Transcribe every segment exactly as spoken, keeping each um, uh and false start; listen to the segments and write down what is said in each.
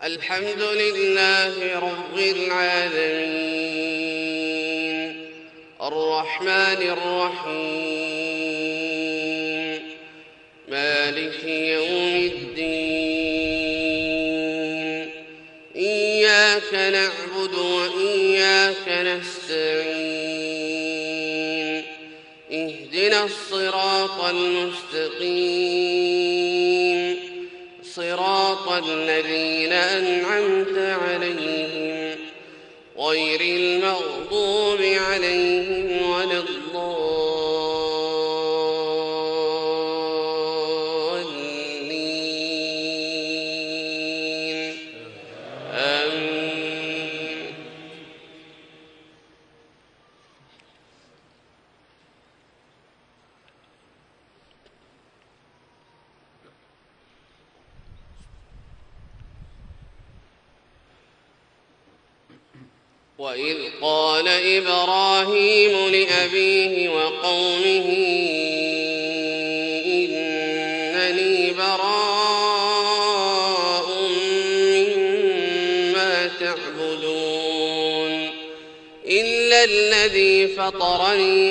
الحمد لله رب العالمين الرحمن الرحيم مالك يوم الدين إياك نعبد وإياك نستعين اهدنا الصراط المستقيم صراط الذين أنعمت عليهم غير المغضوب عليهم ولا الضالين آمين. وإذ قال إبراهيم لأبيه وقومه إنني براء مما تعبدون إلا الذي فطرني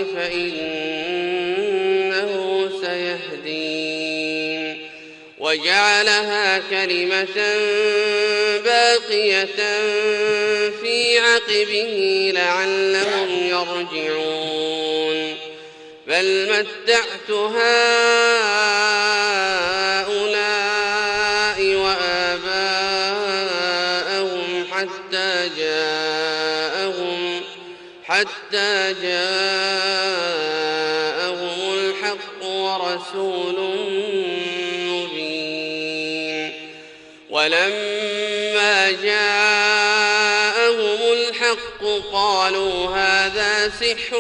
فإنه سيهدين وجعلها كلمة باقية في عقبه لعلهم يرجعون بل متعت هؤلاء وآباءهم حتى جاءهم حتى جاءهم الحق ورسول مبين ولما جاءهم الحق قالوا هذا سحر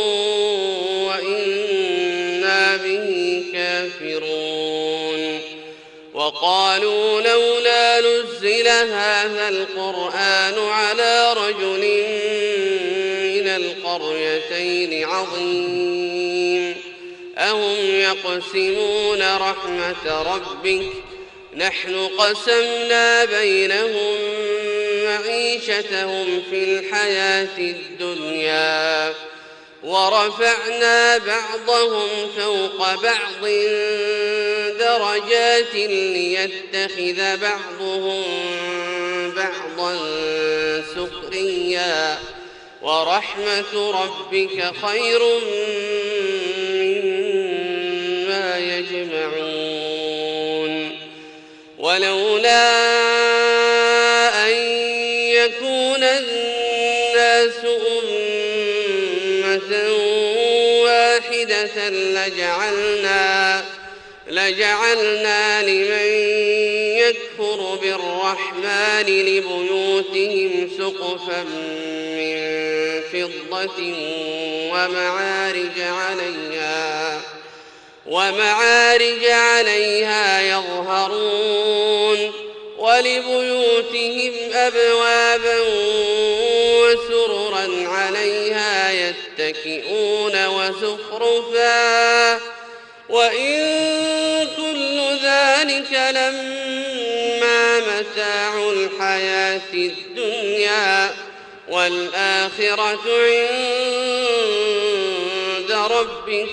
وإنا به كافرون وقالوا لولا نزل هذا القرآن على رجل من القريتين عظيم أهم يقسمون رحمة ربك نحن قسمنا بينهم معيشتهم في الحياة الدنيا ورفعنا بعضهم فوق بعض درجات ليتخذ بعضهم بعضا سخريا ورحمة ربك خير مما يجمعون ولولا أن يكون الناس أمة واحدة لجعلنا لجعلنا لمن يكفر بالرحمن لبيوتهم سقفا من فضة ومعارج عليها ومعارج عليها يظهرون ولبيوتهم أبوابا وسررا عليها يتكئون وزخرفا وإن كل ذلك لما متاع الحياة الدنيا والآخرة عند ربك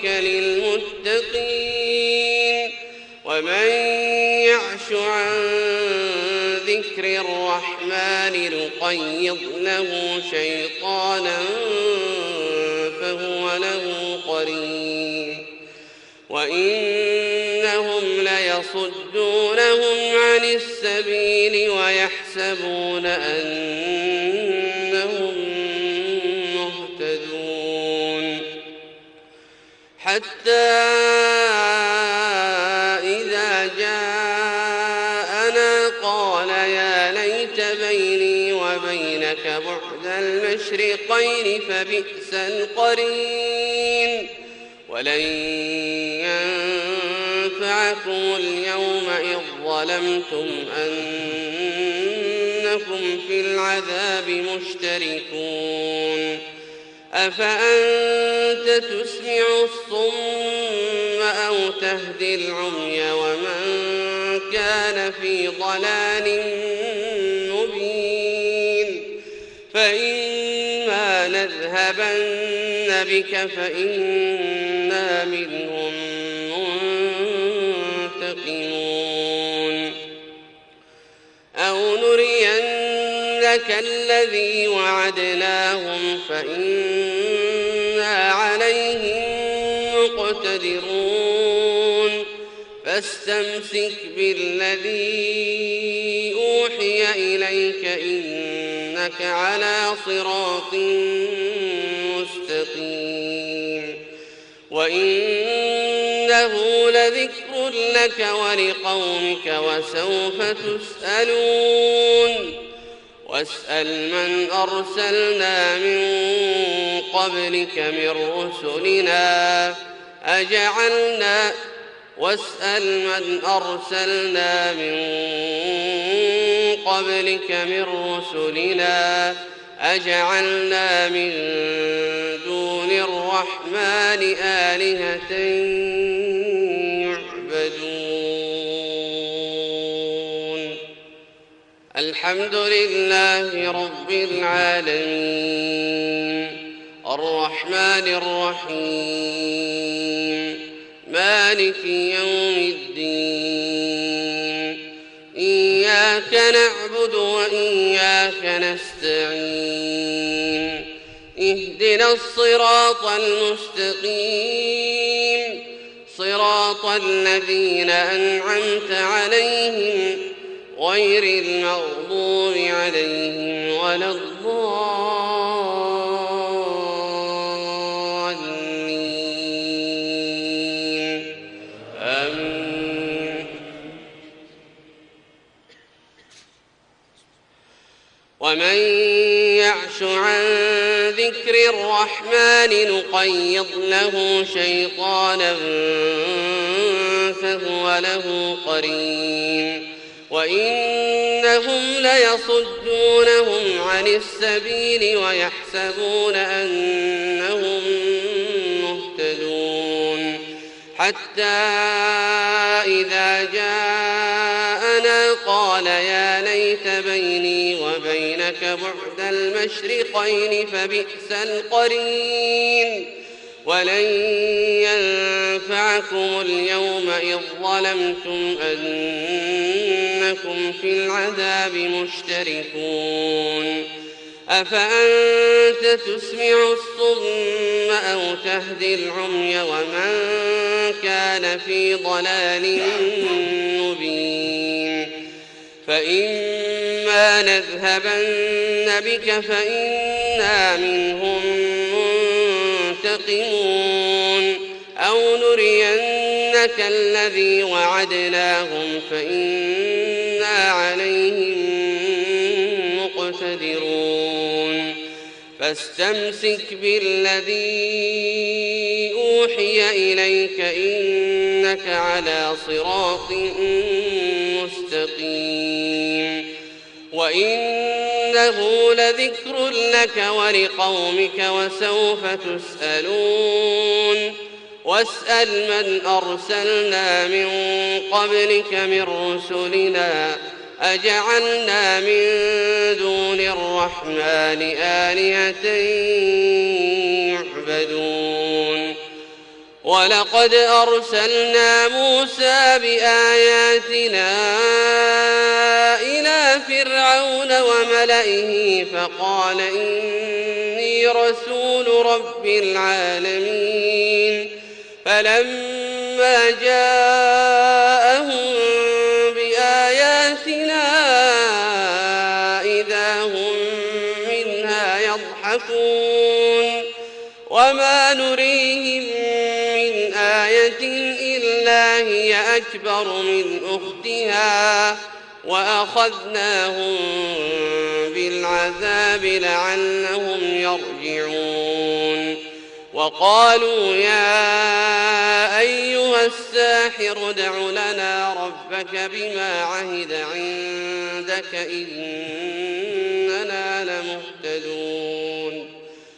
للمتقين ومن يعش عن ذكر الرحمن نقيض له شيطانا فهو له قرين وإنهم ليصدونهم عن السبيل ويحسبون أنهم مهتدون حتى إذا جاءنا قال يا ليت بيني وبينك بعد المشرقين فبئس القرين ولن ينفعكم اليوم إذ ظلمتم أنكم في العذاب مشتركون أفأنت تسمع الصم أو تهدي العمي ومن كان في ضلال فإما نذهبن بك فإنا منهم منتقمون أو نرينك الذي وعدناهم فإنا عليهم مقتدرون فاستمسك بالذي أوحي إليك إنك على صراط مستقيم وإنه لذكر لك ولقومك وسوف تسألون واسأل من أرسلنا من قبلك من رسلنا أجعلنا واسأل من أرسلنا من قبلك من رسلنا أجعلنا من دون الرحمن آلهة يعبدون الحمد لله رب العالمين الرحمن الرحيم مالك يوم الدين إياك نعبد وإياك نستعين اهدنا الصراط المستقيم صراط الذين أنعمت عليهم غير المغضوب عليهم ولا الضالين آمين ومن يعش عن ذكر الرحمن نقيض له شيطانا فهو له قرين وإنهم ليصدونهم عن السبيل ويحسبون أنهم مهتدون حتى إذا جاءنا قال يا ليت بيني وبينك بعد المشرقين فبئس القرين ولن ينفعكم اليوم إذ ظلمتم أنكم في العذاب مشتركون أفأنت تسمع الصم أو تهدي العمي ومن كان في ضلال مبين فإما نذهبن بك فإنا منهم منتقمون أو نرينك الذي وعدناهم فإنا عليهم مقتدرون فاستمسك بالذي أوحي إليك إنك على صراط مستقيم وإنه لذكر لك ولقومك وسوف تسألون واسأل من أرسلنا من قبلك من رسلنا أجعلنا من دون الرحمن آلهة يعبدون ولقد أرسلنا موسى بآياتنا إلى فرعون وملئه فقال إني رسول رب العالمين فلما جاءهم بآياتنا إذا هم منها يضحكون وما نريهم من آية إلا هي أكبر من أختها وأخذناهم بالعذاب لعلهم يرجعون وقالوا يا أيها الساحر ادع لنا ربك بما عهد عندك إننا لمهتدون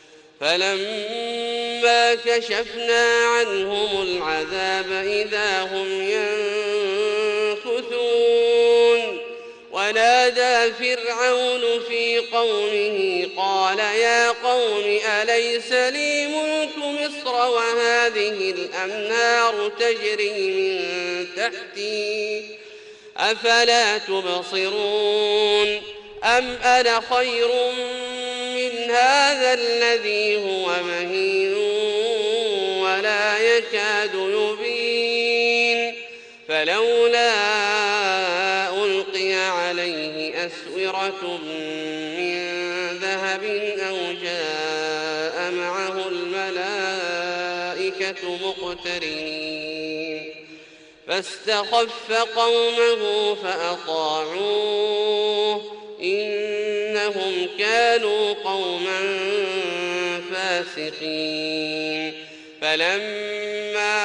فلما كشفنا عنهم العذاب إذا هم ينكثون ونادى فرعون في قومه قال يا قوم أليس لي ملك مصر وهذه الأنهار تجري من تحتي أفلا تبصرون أم أنا خير من هذا الذي هو مهين ولا يكاد يبين فلولا ألقي عليه أسورة من ذهب أو جاء معه الملائكة مقترنين فاستخف قومه فأطاعوه إنهم كانوا قوما فاسقين فلما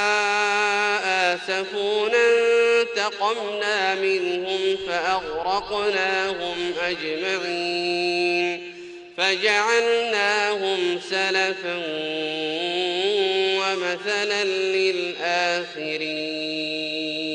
آسفونا انتقمنا منهم فأغرقناهم أجمعين فجعلناهم سلفا ومثلا للآخرين.